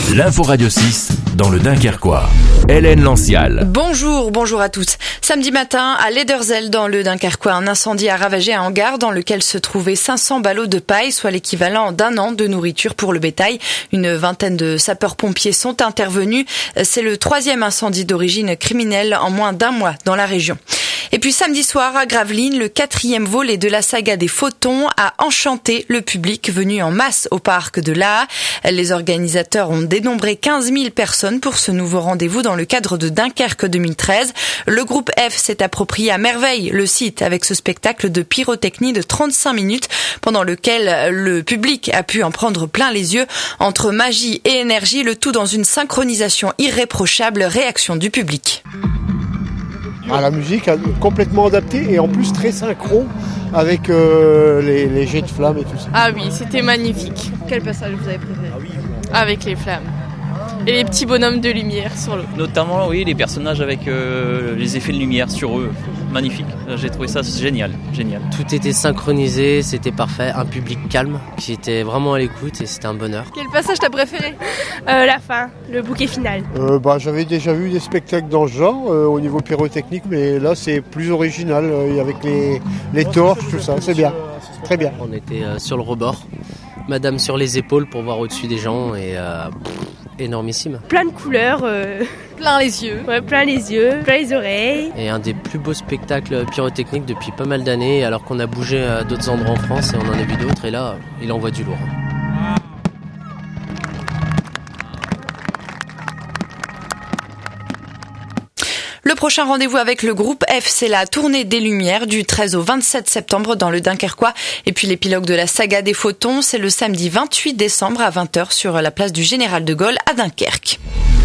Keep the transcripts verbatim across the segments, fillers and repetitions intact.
L'info Radio six dans le Dunkerquois. Hélène Lancial. Bonjour, bonjour à tous. Samedi matin, à Lederzell, dans le Dunkerquois, un incendie a ravagé un hangar dans lequel se trouvaient cinq cents ballots de paille, soit l'équivalent d'un an de nourriture pour le bétail. Une vingtaine de sapeurs-pompiers sont intervenus. C'est le troisième incendie d'origine criminelle en moins d'un mois dans la région. Et puis samedi soir à Gravelines, le quatrième volet de la saga des Photons a enchanté le public venu en masse au parc de l'A A. Les organisateurs ont dénombré quinze mille personnes pour ce nouveau rendez-vous dans le cadre de Dunkerque deux mille treize. Le groupe F s'est approprié à merveille le site avec ce spectacle de pyrotechnie de trente-cinq minutes pendant lequel le public a pu en prendre plein les yeux. Entre magie et énergie, le tout dans une synchronisation irréprochable. Réaction du public. Ah, la musique complètement adaptée et en plus très synchro avec euh, les, les jets de flammes et tout ça. Ah oui, c'était magnifique. Quel passage vous avez préféré ? Ah oui. Avec les flammes et les petits bonhommes de lumière sur l'eau. Notamment, oui, les personnages avec euh, les effets de lumière sur eux. Magnifique. J'ai trouvé ça génial, génial. Tout était synchronisé, c'était parfait. Un public calme qui était vraiment à l'écoute et c'était un bonheur. Quel passage t'as préféré ? euh, La fin, le bouquet final. Euh, bah, j'avais déjà vu des spectacles dans ce genre euh, au niveau pyrotechnique, mais là c'est plus original euh, avec les, les torches, tout ça. C'est bien, très bien. On était euh, sur le rebord, madame sur les épaules pour voir au-dessus des gens et euh, pff, énormissime. Plein de couleurs. Euh... Plein les yeux. Ouais, plein les yeux, plein les oreilles. Et un des plus beaux spectacles pyrotechniques depuis pas mal d'années, alors qu'on a bougé à d'autres endroits en France et on en a vu d'autres, et là, il envoie du lourd. Le prochain rendez-vous avec le groupe F, c'est la tournée des Lumières du treize au vingt-sept septembre dans le Dunkerquois. Et puis l'épilogue de la saga des Photons, c'est le samedi vingt-huit décembre à vingt heures sur la place du Général de Gaulle à Dunkerque.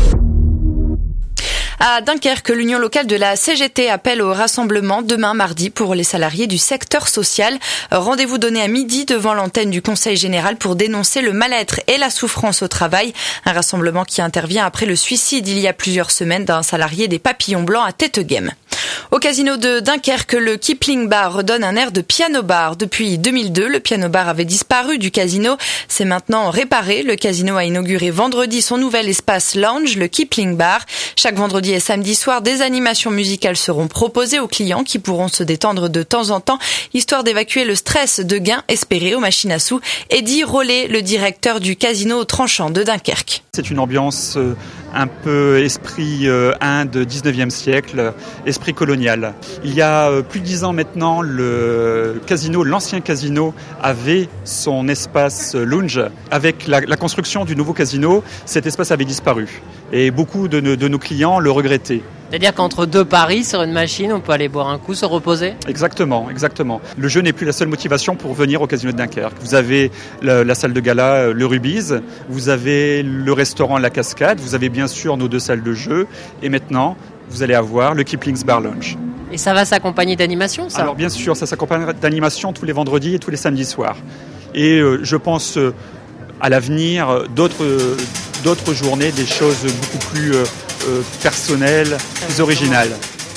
À Dunkerque, l'Union locale de la C G T appelle au rassemblement demain mardi pour les salariés du secteur social. Rendez-vous donné à midi devant l'antenne du Conseil général pour dénoncer le mal-être et la souffrance au travail. Un rassemblement qui intervient après le suicide il y a plusieurs semaines d'un salarié des Papillons Blancs à Tettegem. Au casino de Dunkerque, le Kipling Bar redonne un air de piano bar. Depuis deux mille deux, le piano bar avait disparu du casino. C'est maintenant réparé. Le casino a inauguré vendredi son nouvel espace lounge, le Kipling Bar. Chaque vendredi et samedi soir, des animations musicales seront proposées aux clients qui pourront se détendre de temps en temps, histoire d'évacuer le stress de gains espérés aux machines à sous. Eddie Rollet, le directeur du casino Tranchant de Dunkerque. C'est une ambiance euh, un peu esprit euh, Inde, dix-neuvième siècle, esprit colonial. Il y a euh, plus de dix ans maintenant, le casino, l'ancien casino, avait son espace lounge. Avec la, la construction du nouveau casino, cet espace avait disparu. Et beaucoup de, de nos clients le regrettaient. C'est-à-dire qu'entre deux paris sur une machine, on peut aller boire un coup, se reposer ? Exactement, exactement. Le jeu n'est plus la seule motivation pour venir au casino de Dunkerque. Vous avez la, la salle de gala, le Rubis, vous avez le restaurant La Cascade, vous avez bien sûr nos deux salles de jeu, et maintenant, vous allez avoir le Kipling's Bar Lounge. Et ça va s'accompagner d'animation, ça ? Alors bien sûr, ça s'accompagne d'animation tous les vendredis et tous les samedis soirs. Et euh, je pense euh, à l'avenir, d'autres, euh, d'autres journées, des choses beaucoup plus... Euh, Euh, personnel, plus original.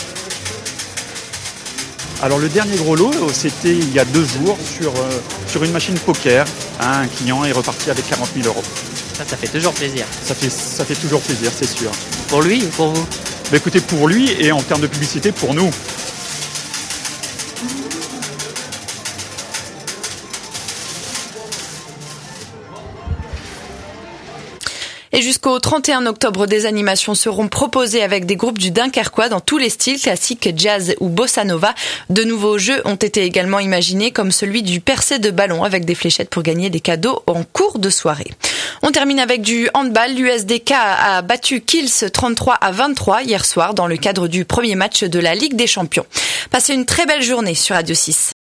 Alors le dernier gros lot, c'était il y a deux jours sur, euh, sur une machine poker. Hein, un client est reparti avec quarante mille euros. Ça, ça fait toujours plaisir. Ça fait, ça fait toujours plaisir, c'est sûr. Pour lui ou pour vous ? Bah, écoutez, pour lui et en termes de publicité, pour nous. Et jusqu'au trente et un octobre, des animations seront proposées avec des groupes du Dunkerquois dans tous les styles, classiques, jazz ou bossa nova. De nouveaux jeux ont été également imaginés, comme celui du percé de ballon avec des fléchettes pour gagner des cadeaux en cours de soirée. On termine avec du handball. L'U S D K a battu Kiels trente-trois à vingt-trois hier soir dans le cadre du premier match de la Ligue des Champions. Passez une très belle journée sur Radio six.